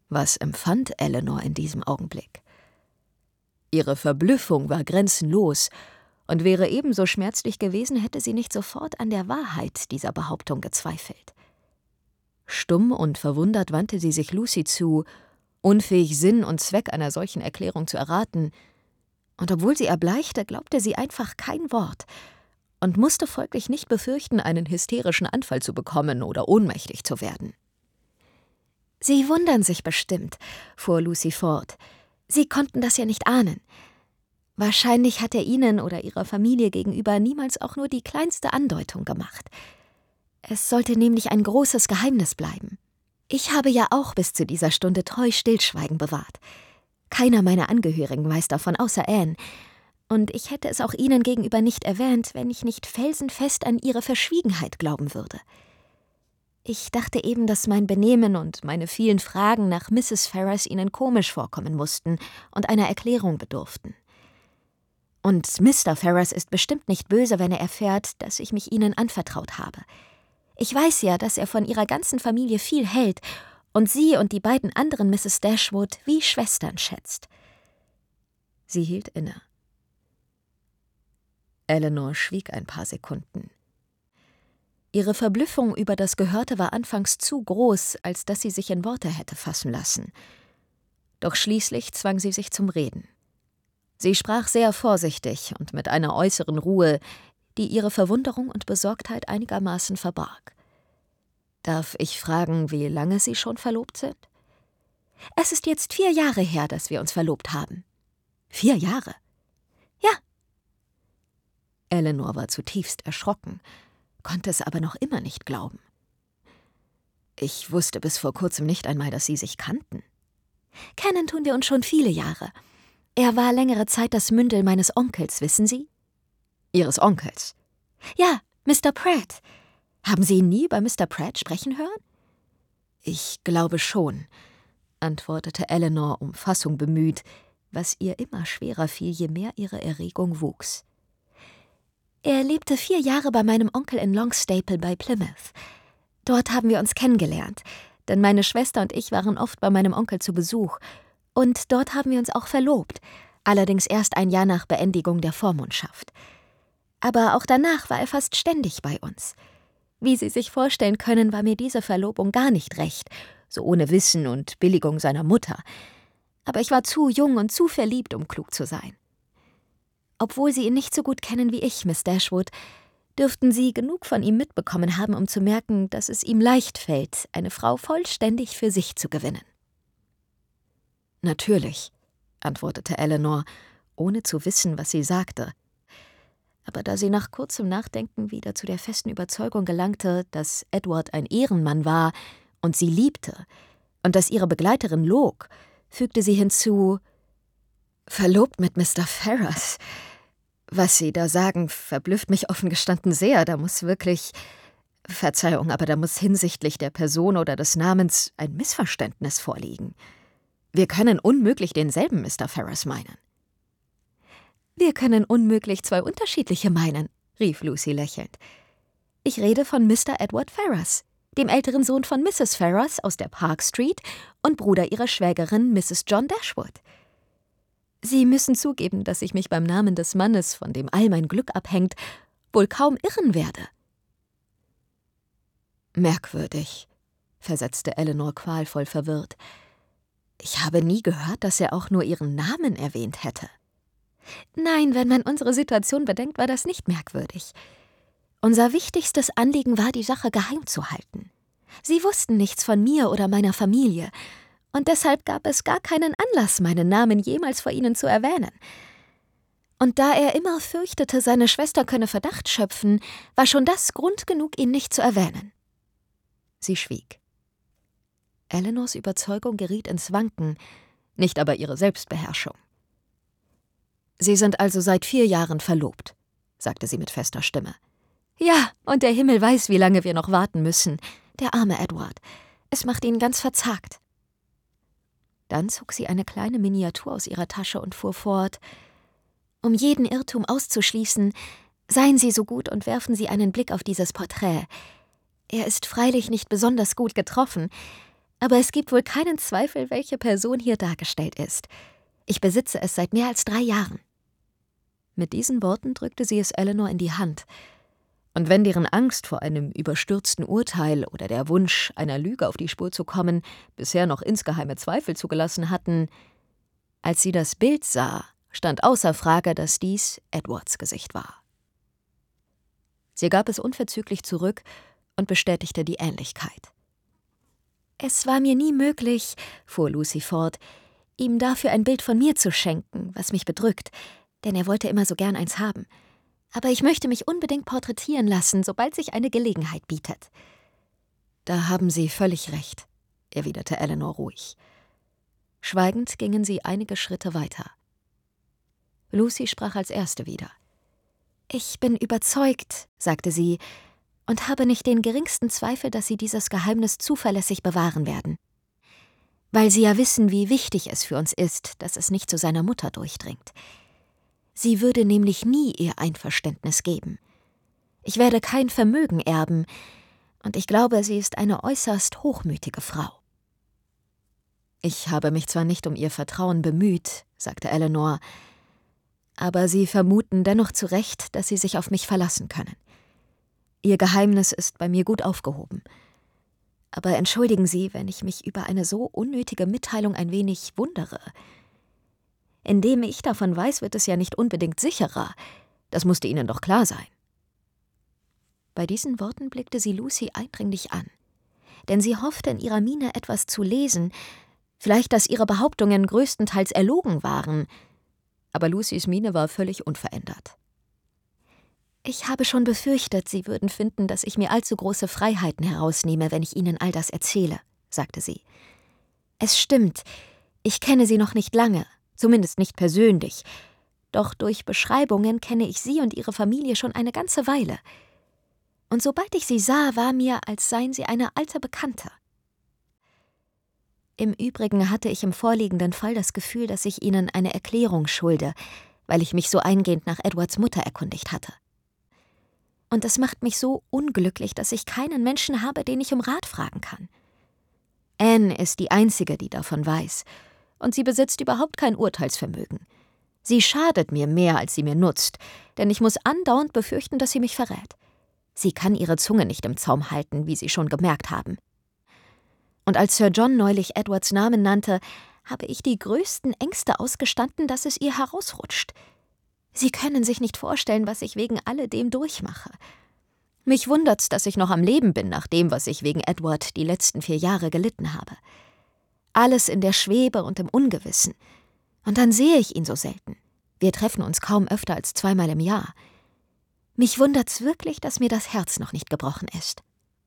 Was empfand Eleanor in diesem Augenblick? Ihre Verblüffung war grenzenlos und wäre ebenso schmerzlich gewesen, hätte sie nicht sofort an der Wahrheit dieser Behauptung gezweifelt. Stumm und verwundert wandte sie sich Lucy zu, unfähig Sinn und Zweck einer solchen Erklärung zu erraten, und obwohl sie erbleichte, glaubte sie einfach kein Wort und musste folglich nicht befürchten, einen hysterischen Anfall zu bekommen oder ohnmächtig zu werden. »Sie wundern sich bestimmt«, fuhr Lucy fort. »Sie konnten das ja nicht ahnen. Wahrscheinlich hat er Ihnen oder Ihrer Familie gegenüber niemals auch nur die kleinste Andeutung gemacht. Es sollte nämlich ein großes Geheimnis bleiben. Ich habe ja auch bis zu dieser Stunde treu Stillschweigen bewahrt. Keiner meiner Angehörigen weiß davon, außer Anne. Und ich hätte es auch Ihnen gegenüber nicht erwähnt, wenn ich nicht felsenfest an Ihre Verschwiegenheit glauben würde. Ich dachte eben, dass mein Benehmen und meine vielen Fragen nach Mrs. Ferrars Ihnen komisch vorkommen mussten und einer Erklärung bedurften. Und Mr. Ferrars ist bestimmt nicht böse, wenn er erfährt, dass ich mich Ihnen anvertraut habe. Ich weiß ja, dass er von Ihrer ganzen Familie viel hält und Sie und die beiden anderen Mrs. Dashwood wie Schwestern schätzt.« Sie hielt inne. Eleanor schwieg ein paar Sekunden. Ihre Verblüffung über das Gehörte war anfangs zu groß, als dass sie sich in Worte hätte fassen lassen. Doch schließlich zwang sie sich zum Reden. Sie sprach sehr vorsichtig und mit einer äußeren Ruhe, die ihre Verwunderung und Besorgtheit einigermaßen verbarg. »Darf ich fragen, wie lange Sie schon verlobt sind?« »Es ist jetzt 4 Jahre her, dass wir uns verlobt haben.« 4 Jahre?« »Ja.« Eleanor war zutiefst erschrocken, konnte es aber noch immer nicht glauben. »Ich wusste bis vor kurzem nicht einmal, dass Sie sich kannten.« »Kennen tun wir uns schon viele Jahre. Er war längere Zeit das Mündel meines Onkels, wissen Sie?« »Ihres Onkels?« »Ja, Mr. Pratt. Haben Sie ihn nie über Mr. Pratt sprechen hören?« »Ich glaube schon«, antwortete Eleanor, um Fassung bemüht, was ihr immer schwerer fiel, je mehr ihre Erregung wuchs. »Er lebte 4 Jahre bei meinem Onkel in Longstaple bei Plymouth. Dort haben wir uns kennengelernt, denn meine Schwester und ich waren oft bei meinem Onkel zu Besuch. Und dort haben wir uns auch verlobt, allerdings erst ein Jahr nach Beendigung der Vormundschaft. Aber auch danach war er fast ständig bei uns. Wie Sie sich vorstellen können, war mir diese Verlobung gar nicht recht, so ohne Wissen und Billigung seiner Mutter. Aber ich war zu jung und zu verliebt, um klug zu sein. Obwohl Sie ihn nicht so gut kennen wie ich, Miss Dashwood, dürften Sie genug von ihm mitbekommen haben, um zu merken, dass es ihm leicht fällt, eine Frau vollständig für sich zu gewinnen.« »Natürlich«, antwortete Eleanor, ohne zu wissen, was sie sagte. Aber da sie nach kurzem Nachdenken wieder zu der festen Überzeugung gelangte, dass Edward ein Ehrenmann war und sie liebte und dass ihre Begleiterin log, fügte sie hinzu: »Verlobt mit Mr. Ferrars? Was Sie da sagen, verblüfft mich offen gestanden sehr. Da muss wirklich, Verzeihung, aber da muss hinsichtlich der Person oder des Namens ein Missverständnis vorliegen. Wir können unmöglich denselben Mr. Ferrars meinen.« »Wir können unmöglich 2 unterschiedliche meinen«, rief Lucy lächelnd. »Ich rede von Mr. Edward Ferrars, dem älteren Sohn von Mrs. Ferrars aus der Park Street und Bruder ihrer Schwägerin Mrs. John Dashwood. Sie müssen zugeben, dass ich mich beim Namen des Mannes, von dem all mein Glück abhängt, wohl kaum irren werde.« »Merkwürdig«, versetzte Eleanor qualvoll verwirrt. »Ich habe nie gehört, dass er auch nur Ihren Namen erwähnt hätte.« »Nein, wenn man unsere Situation bedenkt, war das nicht merkwürdig. Unser wichtigstes Anliegen war, die Sache geheim zu halten. Sie wussten nichts von mir oder meiner Familie, und deshalb gab es gar keinen Anlass, meinen Namen jemals vor Ihnen zu erwähnen. Und da er immer fürchtete, seine Schwester könne Verdacht schöpfen, war schon das Grund genug, ihn nicht zu erwähnen.« Sie schwieg. Eleanors Überzeugung geriet ins Wanken, nicht aber ihre Selbstbeherrschung. »Sie sind also seit 4 Jahren verlobt«, sagte sie mit fester Stimme. »Ja, und der Himmel weiß, wie lange wir noch warten müssen. Der arme Edward. Es macht ihn ganz verzagt.« Dann zog sie eine kleine Miniatur aus ihrer Tasche und fuhr fort: »Um jeden Irrtum auszuschließen, seien Sie so gut und werfen Sie einen Blick auf dieses Porträt. Er ist freilich nicht besonders gut getroffen, Aber es gibt wohl keinen Zweifel, welche Person hier dargestellt ist. Ich besitze es seit mehr als 3 Jahren. Mit diesen Worten drückte sie es Eleanor in die Hand. Und wenn deren Angst vor einem überstürzten Urteil oder der Wunsch, einer Lüge auf die Spur zu kommen, bisher noch insgeheime Zweifel zugelassen hatten, als sie das Bild sah, stand außer Frage, dass dies Edwards Gesicht war. Sie gab es unverzüglich zurück und bestätigte die Ähnlichkeit. »Es war mir nie möglich«, fuhr Lucy fort, »ihm dafür ein Bild von mir zu schenken, was mich bedrückt, denn er wollte immer so gern eins haben. Aber ich möchte mich unbedingt porträtieren lassen, sobald sich eine Gelegenheit bietet.« »Da haben Sie völlig recht«, erwiderte Eleanor ruhig. Schweigend gingen sie einige Schritte weiter. Lucy sprach als erste wieder. »Ich bin überzeugt«, sagte sie, »und habe nicht den geringsten Zweifel, dass Sie dieses Geheimnis zuverlässig bewahren werden. Weil Sie ja wissen, wie wichtig es für uns ist, dass es nicht zu seiner Mutter durchdringt. Sie würde nämlich nie ihr Einverständnis geben. Ich werde kein Vermögen erben, und ich glaube, sie ist eine äußerst hochmütige Frau.« »Ich habe mich zwar nicht um ihr Vertrauen bemüht«, sagte Eleanor, »aber Sie vermuten dennoch zu Recht, dass Sie sich auf mich verlassen können. Ihr Geheimnis ist bei mir gut aufgehoben. Aber entschuldigen Sie, wenn ich mich über eine so unnötige Mitteilung ein wenig wundere. Indem ich davon weiß, wird es ja nicht unbedingt sicherer. Das musste Ihnen doch klar sein.« Bei diesen Worten blickte sie Lucy eindringlich an, denn sie hoffte in ihrer Miene etwas zu lesen, vielleicht, dass ihre Behauptungen größtenteils erlogen waren. Aber Lucys Miene war völlig unverändert. »Ich habe schon befürchtet, Sie würden finden, dass ich mir allzu große Freiheiten herausnehme, wenn ich Ihnen all das erzähle«, sagte sie. »Es stimmt, ich kenne Sie noch nicht lange, zumindest nicht persönlich. Doch durch Beschreibungen kenne ich Sie und Ihre Familie schon eine ganze Weile. Und sobald ich Sie sah, war mir, als seien Sie eine alte Bekannte. Im Übrigen hatte ich im vorliegenden Fall das Gefühl, dass ich Ihnen eine Erklärung schulde, weil ich mich so eingehend nach Edwards Mutter erkundigt hatte. Und es macht mich so unglücklich, dass ich keinen Menschen habe, den ich um Rat fragen kann. Anne ist die Einzige, die davon weiß, und sie besitzt überhaupt kein Urteilsvermögen. Sie schadet mir mehr, als sie mir nutzt, denn ich muss andauernd befürchten, dass sie mich verrät. Sie kann ihre Zunge nicht im Zaum halten, wie Sie schon gemerkt haben. Und als Sir John neulich Edwards Namen nannte, habe ich die größten Ängste ausgestanden, dass es ihr herausrutscht. Sie können sich nicht vorstellen, was ich wegen alledem durchmache. Mich wundert's, dass ich noch am Leben bin, nach dem, was ich wegen Edward die letzten 4 Jahre gelitten habe. Alles in der Schwebe und im Ungewissen. Und dann sehe ich ihn so selten. Wir treffen uns kaum öfter als 2-mal im Jahr. Mich wundert's wirklich, dass mir das Herz noch nicht gebrochen ist.«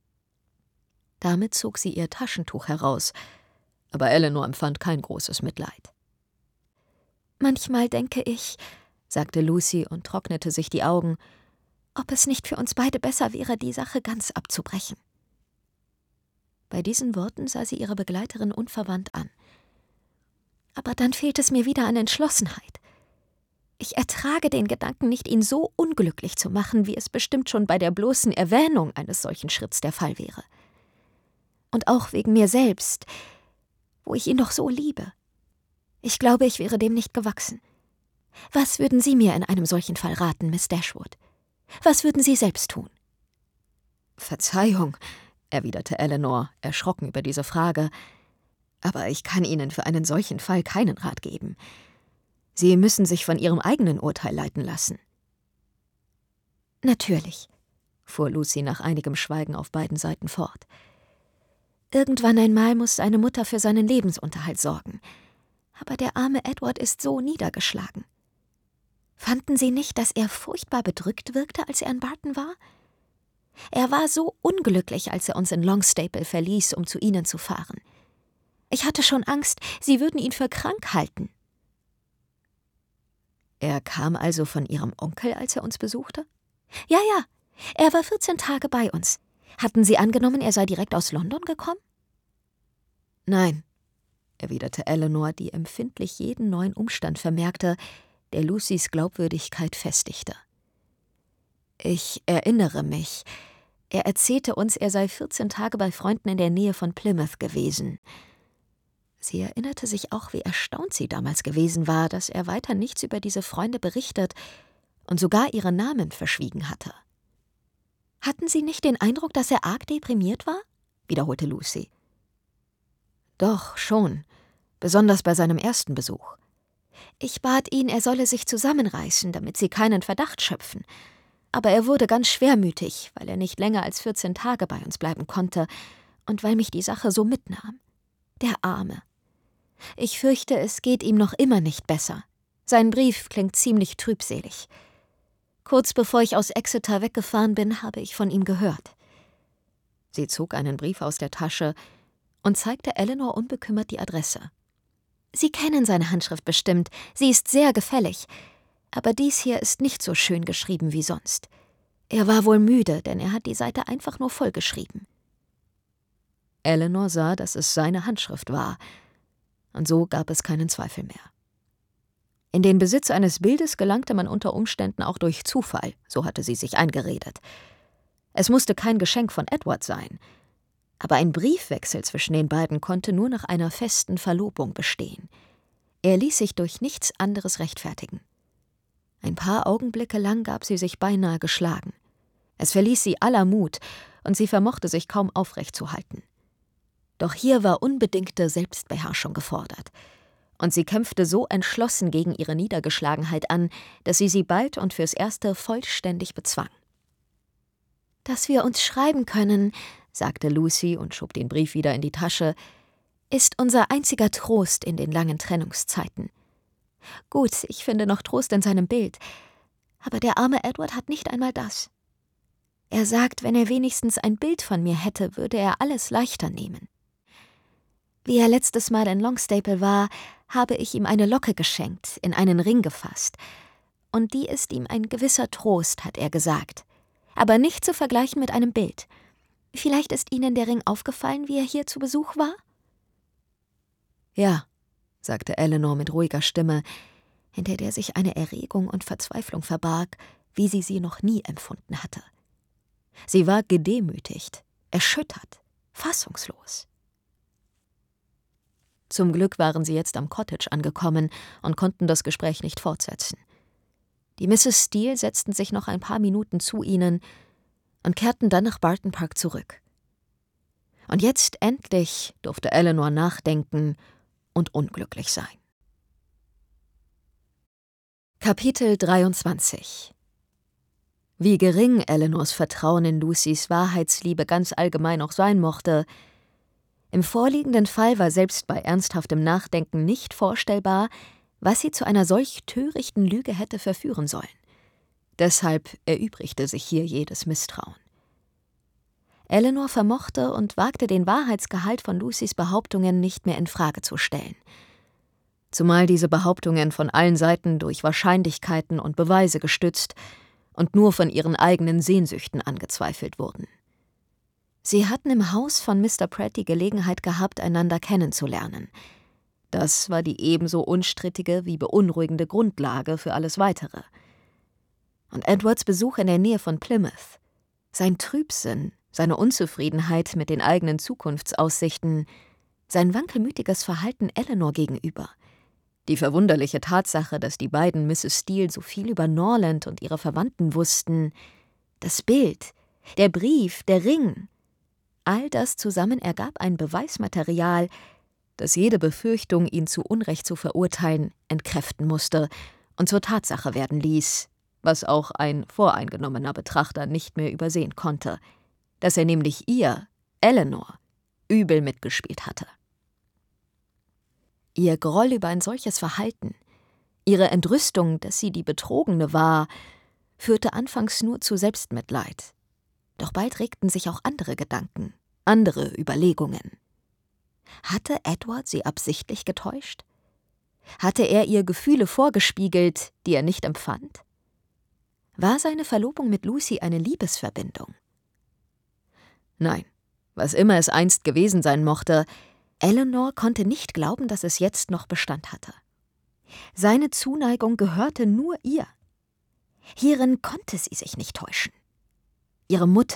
Damit zog sie ihr Taschentuch heraus, aber Eleanor empfand kein großes Mitleid. »Manchmal denke ich«, sagte Lucy und trocknete sich die Augen, »ob es nicht für uns beide besser wäre, die Sache ganz abzubrechen.« Bei diesen Worten sah sie ihre Begleiterin unverwandt an. »Aber dann fehlt es mir wieder an Entschlossenheit. Ich ertrage den Gedanken nicht, ihn so unglücklich zu machen, wie es bestimmt schon bei der bloßen Erwähnung eines solchen Schritts der Fall wäre. Und auch wegen mir selbst, wo ich ihn doch so liebe. Ich glaube, ich wäre dem nicht gewachsen. Was würden Sie mir in einem solchen Fall raten, Miss Dashwood? Was würden Sie selbst tun?« »Verzeihung«, erwiderte Eleanor, erschrocken über diese Frage, »aber ich kann Ihnen für einen solchen Fall keinen Rat geben. Sie müssen sich von Ihrem eigenen Urteil leiten lassen.« »Natürlich«, fuhr Lucy nach einigem Schweigen auf beiden Seiten fort. »Irgendwann einmal muss seine Mutter für seinen Lebensunterhalt sorgen. Aber der arme Edward ist so niedergeschlagen. Fanden Sie nicht, dass er furchtbar bedrückt wirkte, als er in Barton war? Er war so unglücklich, als er uns in Longstaple verließ, um zu Ihnen zu fahren. Ich hatte schon Angst, Sie würden ihn für krank halten.« »Er kam also von Ihrem Onkel, als er uns besuchte?« »Ja, er war 14 Tage bei uns. Hatten Sie angenommen, er sei direkt aus London gekommen?« »Nein«, erwiderte Eleanor, die empfindlich jeden neuen Umstand vermerkte, der Lucys Glaubwürdigkeit festigte. »Ich erinnere mich, Er erzählte uns, er sei 14 Tage bei Freunden in der Nähe von Plymouth gewesen. Sie erinnerte sich auch, wie erstaunt sie damals gewesen war, dass er weiter nichts über diese Freunde berichtet und sogar ihre Namen verschwiegen hatte. »Hatten Sie nicht den Eindruck, dass er arg deprimiert war?« wiederholte Lucy. »Doch, schon, besonders bei seinem ersten Besuch. Ich bat ihn, er solle sich zusammenreißen, damit sie keinen Verdacht schöpfen. Aber er wurde ganz schwermütig, weil er nicht länger als 14 Tage bei uns bleiben konnte und weil mich die Sache so mitnahm. Der Arme. Ich fürchte, es geht ihm noch immer nicht besser. Sein Brief klingt ziemlich trübselig. Kurz bevor ich aus Exeter weggefahren bin, habe ich von ihm gehört.« Sie zog einen Brief aus der Tasche und zeigte Eleanor unbekümmert die Adresse. »Sie kennen seine Handschrift bestimmt, sie ist sehr gefällig. Aber dies hier ist nicht so schön geschrieben wie sonst. Er war wohl müde, denn er hat die Seite einfach nur vollgeschrieben.« Eleanor sah, dass es seine Handschrift war, und so gab es keinen Zweifel mehr. In den Besitz eines Bildes gelangte man unter Umständen auch durch Zufall, so hatte sie sich eingeredet. Es musste kein Geschenk von Edward sein, aber ein Briefwechsel zwischen den beiden konnte nur nach einer festen Verlobung bestehen. Er ließ sich durch nichts anderes rechtfertigen. Ein paar Augenblicke lang gab sie sich beinahe geschlagen. Es verließ sie aller Mut, und sie vermochte sich kaum aufrecht zu halten. Doch hier war unbedingte Selbstbeherrschung gefordert, und sie kämpfte so entschlossen gegen ihre Niedergeschlagenheit an, dass sie bald und fürs Erste vollständig bezwang. »Dass wir uns schreiben können«, sagte Lucy und schob den Brief wieder in die Tasche, »ist unser einziger Trost in den langen Trennungszeiten. Gut, ich finde noch Trost in seinem Bild, aber der arme Edward hat nicht einmal das. Er sagt, wenn er wenigstens ein Bild von mir hätte, würde er alles leichter nehmen. Wie er letztes Mal in Longstaple war, habe ich ihm eine Locke geschenkt, in einen Ring gefasst. Und die ist ihm ein gewisser Trost, hat er gesagt. Aber nicht zu vergleichen mit einem Bild. Vielleicht ist Ihnen der Ring aufgefallen, wie er hier zu Besuch war?« »Ja«, sagte Eleanor mit ruhiger Stimme, hinter der sich eine Erregung und Verzweiflung verbarg, wie sie noch nie empfunden hatte. Sie war gedemütigt, erschüttert, fassungslos. Zum Glück waren sie jetzt am Cottage angekommen und konnten das Gespräch nicht fortsetzen. Die Mrs. Steele setzten sich noch ein paar Minuten zu ihnen und kehrten dann nach Barton Park zurück. Und jetzt endlich durfte Eleanor nachdenken und unglücklich sein. Kapitel 23. Wie gering Eleanors Vertrauen in Lucys Wahrheitsliebe ganz allgemein auch sein mochte, im vorliegenden Fall war selbst bei ernsthaftem Nachdenken nicht vorstellbar, was sie zu einer solch törichten Lüge hätte verführen sollen. Deshalb erübrigte sich hier jedes Misstrauen. Eleanor vermochte und wagte den Wahrheitsgehalt von Lucys Behauptungen nicht mehr in Frage zu stellen. Zumal diese Behauptungen von allen Seiten durch Wahrscheinlichkeiten und Beweise gestützt und nur von ihren eigenen Sehnsüchten angezweifelt wurden. Sie hatten im Haus von Mr. Pratt die Gelegenheit gehabt, einander kennenzulernen. Das war die ebenso unstrittige wie beunruhigende Grundlage für alles Weitere. Und Edwards Besuch in der Nähe von Plymouth, sein Trübsinn, seine Unzufriedenheit mit den eigenen Zukunftsaussichten, sein wankelmütiges Verhalten Eleanor gegenüber, die verwunderliche Tatsache, dass die beiden Mrs. Steele so viel über Norland und ihre Verwandten wussten, das Bild, der Brief, der Ring, all das zusammen ergab ein Beweismaterial, das jede Befürchtung, ihn zu Unrecht zu verurteilen, entkräften musste und zur Tatsache werden ließ, was auch ein voreingenommener Betrachter nicht mehr übersehen konnte, dass er nämlich ihr, Eleanor, übel mitgespielt hatte. Ihr Groll über ein solches Verhalten, ihre Entrüstung, dass sie die Betrogene war, führte anfangs nur zu Selbstmitleid. Doch bald regten sich auch andere Gedanken, andere Überlegungen. Hatte Edward sie absichtlich getäuscht? Hatte er ihr Gefühle vorgespiegelt, die er nicht empfand? War seine Verlobung mit Lucy eine Liebesverbindung? Nein, was immer es einst gewesen sein mochte, Eleanor konnte nicht glauben, dass es jetzt noch Bestand hatte. Seine Zuneigung gehörte nur ihr. Hierin konnte sie sich nicht täuschen. Ihre Mutter,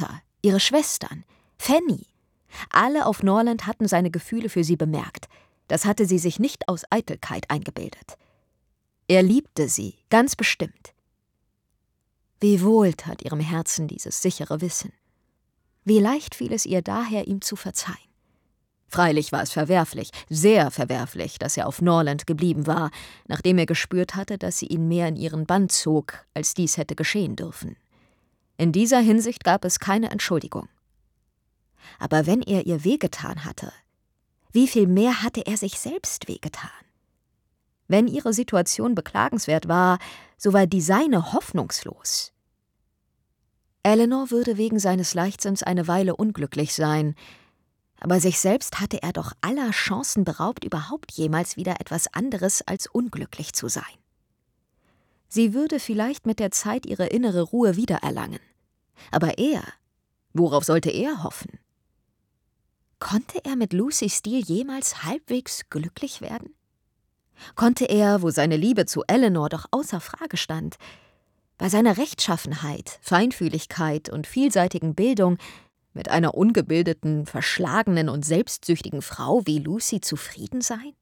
ihre Schwestern, Fanny. Alle auf Norland hatten seine Gefühle für sie bemerkt. Das hatte sie sich nicht aus Eitelkeit eingebildet. Er liebte sie, ganz bestimmt. Wie wohl tat ihrem Herzen dieses sichere Wissen. Wie leicht fiel es ihr daher, ihm zu verzeihen. Freilich war es verwerflich, sehr verwerflich, dass er auf Norland geblieben war, nachdem er gespürt hatte, dass sie ihn mehr in ihren Bann zog, als dies hätte geschehen dürfen. In dieser Hinsicht gab es keine Entschuldigung. Aber wenn er ihr wehgetan hatte, wie viel mehr hatte er sich selbst wehgetan? Wenn ihre Situation beklagenswert war, so war die seine hoffnungslos. Eleanor würde wegen seines Leichtsinns eine Weile unglücklich sein, aber sich selbst hatte er doch aller Chancen beraubt, überhaupt jemals wieder etwas anderes als unglücklich zu sein. Sie würde vielleicht mit der Zeit ihre innere Ruhe wiedererlangen. Aber er, worauf sollte er hoffen? Konnte er mit Lucy Steele jemals halbwegs glücklich werden? Konnte er, wo seine Liebe zu Eleanor doch außer Frage stand, bei seiner Rechtschaffenheit, Feinfühligkeit und vielseitigen Bildung mit einer ungebildeten, verschlagenen und selbstsüchtigen Frau wie Lucy zufrieden sein?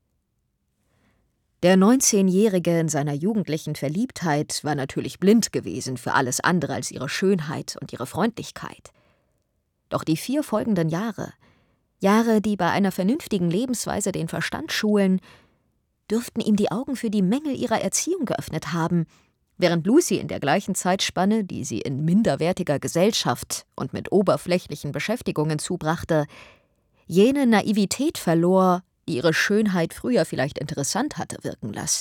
Der 19-Jährige in seiner jugendlichen Verliebtheit war natürlich blind gewesen für alles andere als ihre Schönheit und ihre Freundlichkeit. Doch die 4 folgenden Jahre, die bei einer vernünftigen Lebensweise den Verstand schulen, dürften ihm die Augen für die Mängel ihrer Erziehung geöffnet haben, während Lucy in der gleichen Zeitspanne, die sie in minderwertiger Gesellschaft und mit oberflächlichen Beschäftigungen zubrachte, jene Naivität verlor, die ihre Schönheit früher vielleicht interessant hatte wirken lassen.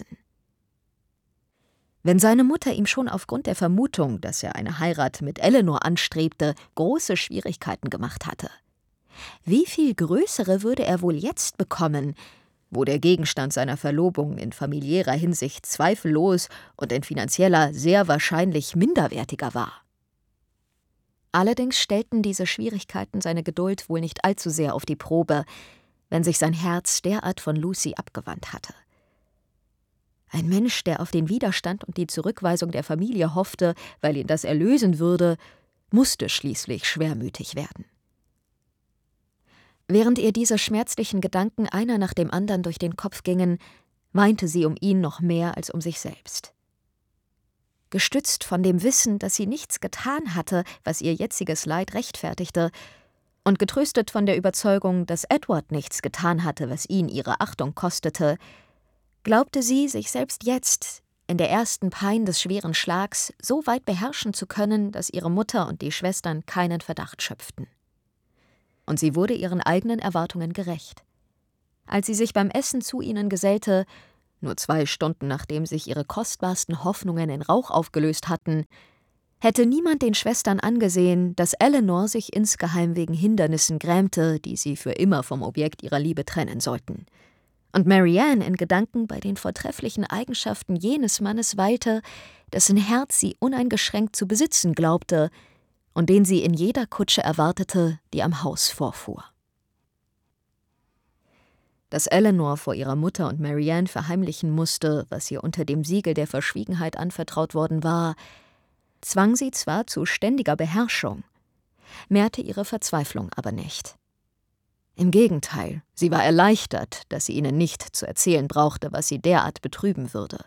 Wenn seine Mutter ihm schon aufgrund der Vermutung, dass er eine Heirat mit Eleanor anstrebte, große Schwierigkeiten gemacht hatte, wie viel größere würde er wohl jetzt bekommen, wo der Gegenstand seiner Verlobung in familiärer Hinsicht zweifellos und in finanzieller sehr wahrscheinlich minderwertiger war. Allerdings stellten diese Schwierigkeiten seine Geduld wohl nicht allzu sehr auf die Probe, wenn sich sein Herz derart von Lucy abgewandt hatte. Ein Mensch, der auf den Widerstand und die Zurückweisung der Familie hoffte, weil ihn das erlösen würde, musste schließlich schwermütig werden. Während ihr diese schmerzlichen Gedanken einer nach dem anderen durch den Kopf gingen, weinte sie um ihn noch mehr als um sich selbst. Gestützt von dem Wissen, dass sie nichts getan hatte, was ihr jetziges Leid rechtfertigte, und getröstet von der Überzeugung, dass Edward nichts getan hatte, was ihn ihre Achtung kostete, glaubte sie, sich selbst jetzt, in der ersten Pein des schweren Schlags, so weit beherrschen zu können, dass ihre Mutter und die Schwestern keinen Verdacht schöpften. Und sie wurde ihren eigenen Erwartungen gerecht. Als sie sich beim Essen zu ihnen gesellte, nur 2 Stunden nachdem sich ihre kostbarsten Hoffnungen in Rauch aufgelöst hatten, hätte niemand den Schwestern angesehen, dass Eleanor sich insgeheim wegen Hindernissen grämte, die sie für immer vom Objekt ihrer Liebe trennen sollten. Und Marianne in Gedanken bei den vortrefflichen Eigenschaften jenes Mannes weilte, dessen Herz sie uneingeschränkt zu besitzen glaubte und den sie in jeder Kutsche erwartete, die am Haus vorfuhr. Dass Eleanor vor ihrer Mutter und Marianne verheimlichen musste, was ihr unter dem Siegel der Verschwiegenheit anvertraut worden war, zwang sie zwar zu ständiger Beherrschung, mehrte ihre Verzweiflung aber nicht. Im Gegenteil, sie war erleichtert, dass sie ihnen nicht zu erzählen brauchte, was sie derart betrüben würde.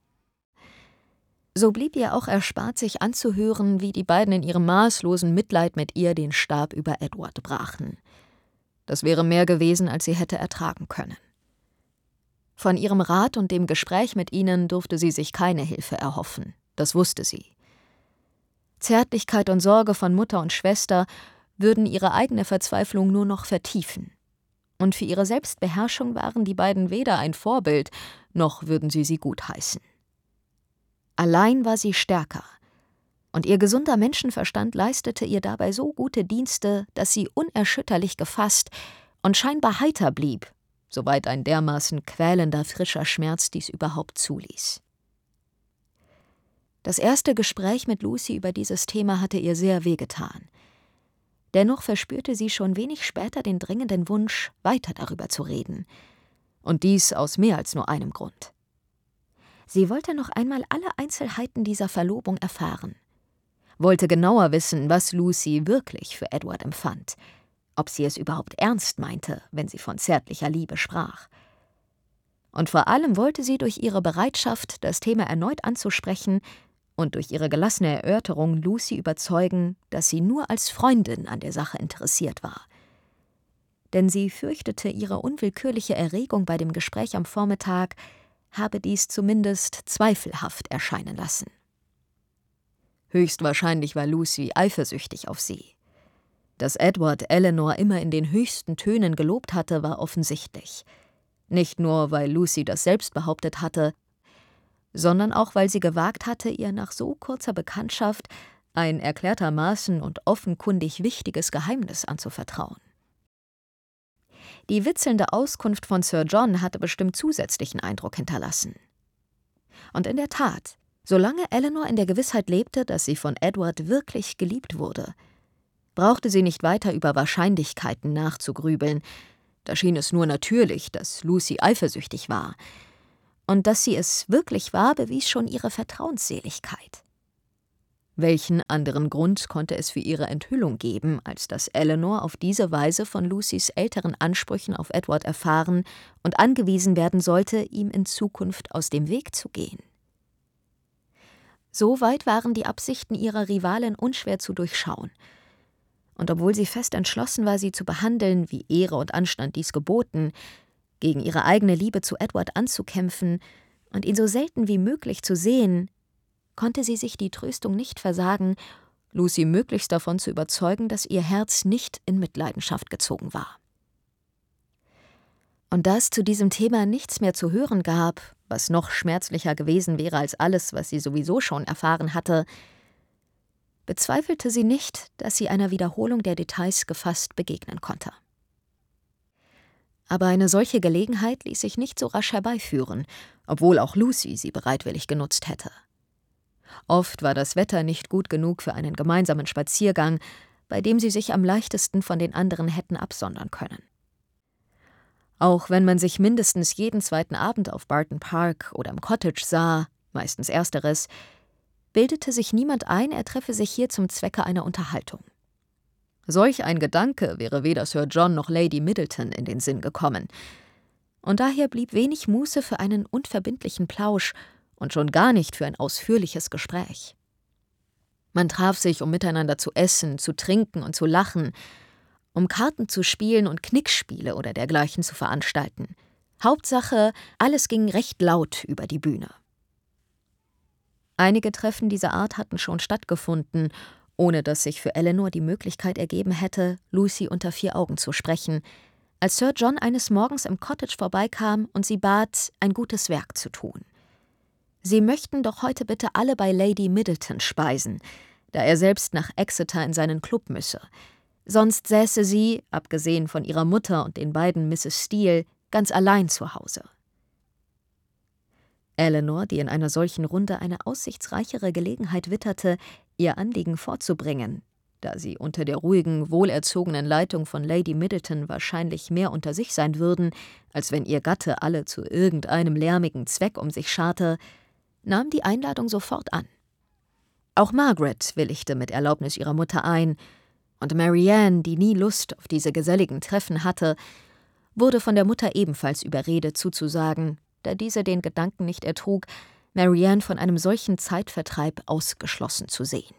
So blieb ihr auch erspart, sich anzuhören, wie die beiden in ihrem maßlosen Mitleid mit ihr den Stab über Edward brachen. Das wäre mehr gewesen, als sie hätte ertragen können. Von ihrem Rat und dem Gespräch mit ihnen durfte sie sich keine Hilfe erhoffen, das wusste sie. Zärtlichkeit und Sorge von Mutter und Schwester würden ihre eigene Verzweiflung nur noch vertiefen. Und für ihre Selbstbeherrschung waren die beiden weder ein Vorbild, noch würden sie gutheißen. Allein war sie stärker, und ihr gesunder Menschenverstand leistete ihr dabei so gute Dienste, dass sie unerschütterlich gefasst und scheinbar heiter blieb, soweit ein dermaßen quälender, frischer Schmerz dies überhaupt zuließ. Das erste Gespräch mit Lucy über dieses Thema hatte ihr sehr wehgetan. Dennoch verspürte sie schon wenig später den dringenden Wunsch, weiter darüber zu reden. Und dies aus mehr als nur einem Grund. Sie wollte noch einmal alle Einzelheiten dieser Verlobung erfahren. wollte genauer wissen, was Lucy wirklich für Edward empfand, ob sie es überhaupt ernst meinte, wenn sie von zärtlicher Liebe sprach. Und vor allem wollte sie durch ihre Bereitschaft, das Thema erneut anzusprechen, und durch ihre gelassene Erörterung Lucy überzeugen, dass sie nur als Freundin an der Sache interessiert war. Denn sie fürchtete, ihre unwillkürliche Erregung bei dem Gespräch am Vormittag habe dies zumindest zweifelhaft erscheinen lassen. Höchstwahrscheinlich war Lucy eifersüchtig auf sie. Dass Edward Eleanor immer in den höchsten Tönen gelobt hatte, war offensichtlich. Nicht nur, weil Lucy das selbst behauptet hatte, sondern auch, weil sie gewagt hatte, ihr nach so kurzer Bekanntschaft ein erklärtermaßen und offenkundig wichtiges Geheimnis anzuvertrauen. Die witzelnde Auskunft von Sir John hatte bestimmt zusätzlichen Eindruck hinterlassen. Und in der Tat, solange Eleanor in der Gewissheit lebte, dass sie von Edward wirklich geliebt wurde, brauchte sie nicht weiter über Wahrscheinlichkeiten nachzugrübeln. Da schien es nur natürlich, dass Lucy eifersüchtig war. Und dass sie es wirklich war, bewies schon ihre Vertrauensseligkeit. Welchen anderen Grund konnte es für ihre Enthüllung geben, als dass Eleanor auf diese Weise von Lucys älteren Ansprüchen auf Edward erfahren und angewiesen werden sollte, ihm in Zukunft aus dem Weg zu gehen? So weit waren die Absichten ihrer Rivalin unschwer zu durchschauen. Und obwohl sie fest entschlossen war, sie zu behandeln, wie Ehre und Anstand dies geboten, gegen ihre eigene Liebe zu Edward anzukämpfen und ihn so selten wie möglich zu sehen, konnte sie sich die Tröstung nicht versagen, Lucy möglichst davon zu überzeugen, dass ihr Herz nicht in Mitleidenschaft gezogen war. Und da es zu diesem Thema nichts mehr zu hören gab, was noch schmerzlicher gewesen wäre als alles, was sie sowieso schon erfahren hatte, bezweifelte sie nicht, dass sie einer Wiederholung der Details gefasst begegnen konnte. Aber eine solche Gelegenheit ließ sich nicht so rasch herbeiführen, obwohl auch Lucy sie bereitwillig genutzt hätte. Oft war das Wetter nicht gut genug für einen gemeinsamen Spaziergang, bei dem sie sich am leichtesten von den anderen hätten absondern können. Auch wenn man sich mindestens jeden zweiten Abend auf Barton Park oder im Cottage sah, meistens ersteres, bildete sich niemand ein, er treffe sich hier zum Zwecke einer Unterhaltung. Solch ein Gedanke wäre weder Sir John noch Lady Middleton in den Sinn gekommen, und daher blieb wenig Muße für einen unverbindlichen Plausch und schon gar nicht für ein ausführliches Gespräch. Man traf sich, um miteinander zu essen, zu trinken und zu lachen, um Karten zu spielen und Knickspiele oder dergleichen zu veranstalten. Hauptsache, alles ging recht laut über die Bühne. Einige Treffen dieser Art hatten schon stattgefunden, ohne dass sich für Eleanor die Möglichkeit ergeben hätte, Lucy unter vier Augen zu sprechen, als Sir John eines Morgens im Cottage vorbeikam und sie bat, ein gutes Werk zu tun. Sie möchten doch heute bitte alle bei Lady Middleton speisen, da er selbst nach Exeter in seinen Club müsse. Sonst säße sie, abgesehen von ihrer Mutter und den beiden Mrs. Steele, ganz allein zu Hause. Eleanor, die in einer solchen Runde eine aussichtsreichere Gelegenheit witterte, ihr Anliegen vorzubringen, da sie unter der ruhigen, wohlerzogenen Leitung von Lady Middleton wahrscheinlich mehr unter sich sein würden, als wenn ihr Gatte alle zu irgendeinem lärmigen Zweck um sich scharte, nahm die Einladung sofort an. Auch Margaret willigte mit Erlaubnis ihrer Mutter ein, und Marianne, die nie Lust auf diese geselligen Treffen hatte, wurde von der Mutter ebenfalls überredet zuzusagen, da diese den Gedanken nicht ertrug, Marianne von einem solchen Zeitvertreib ausgeschlossen zu sehen.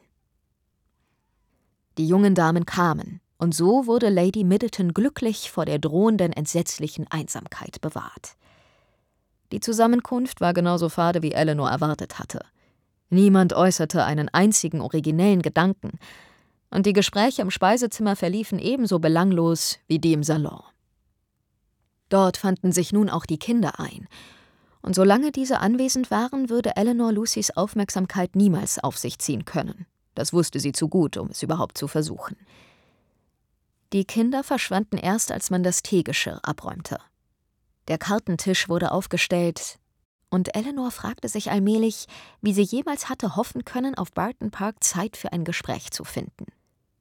Die jungen Damen kamen, und so wurde Lady Middleton glücklich vor der drohenden entsetzlichen Einsamkeit bewahrt. Die Zusammenkunft war genauso fade, wie Eleanor erwartet hatte. Niemand äußerte einen einzigen originellen Gedanken, und die Gespräche im Speisezimmer verliefen ebenso belanglos wie die im Salon. Dort fanden sich nun auch die Kinder ein, und solange diese anwesend waren, würde Eleanor Lucys Aufmerksamkeit niemals auf sich ziehen können. Das wusste sie zu gut, um es überhaupt zu versuchen. Die Kinder verschwanden erst, als man das Teegeschirr abräumte. Der Kartentisch wurde aufgestellt, und Eleanor fragte sich allmählich, wie sie jemals hatte hoffen können, auf Barton Park Zeit für ein Gespräch zu finden.